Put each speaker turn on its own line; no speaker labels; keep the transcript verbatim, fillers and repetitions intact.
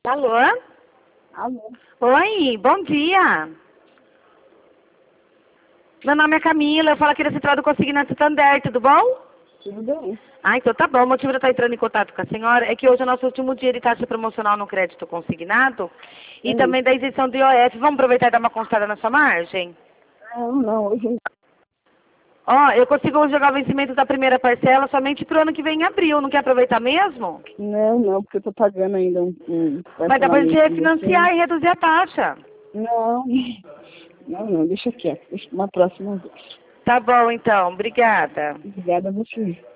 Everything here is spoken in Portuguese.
Alô?
Alô?
Oi, bom dia. Meu nome é Camila, eu falo aqui da Central do Consignado Santander, tudo bom?
Tudo bem?
Ah, então tá bom. O motivo de eu estar entrando em contato com a senhora é que hoje é o nosso último dia de taxa promocional no crédito consignado e
Hum.
também da isenção do I O F. Vamos aproveitar e dar uma constada na sua margem?
Não, não, hoje não.
Ó, eu consigo jogar o vencimento da primeira parcela somente pro ano que vem em abril. Não quer aproveitar mesmo?
Não, não, porque eu tô pagando ainda um, um
Mas dá pra gente
parcelamento com você.
refinanciar e reduzir a taxa.
Não, não, não, deixa quieto, deixa uma próxima vez.
Tá bom, então. Obrigada.
Obrigada a você.